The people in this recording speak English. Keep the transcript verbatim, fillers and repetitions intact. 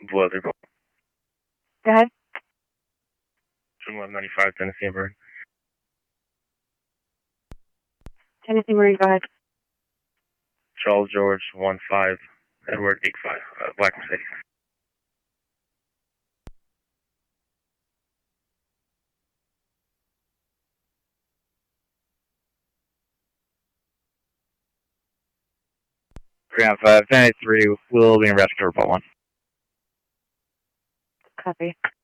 Blue Other. Go ahead. one ninety-five, Tennessee Marine. Tennessee Marine, go ahead. Charles George, one five, Edward, eight five, uh, Black Mercedes. Ground five, ten eighty-three, will be in rescue report one. Copy.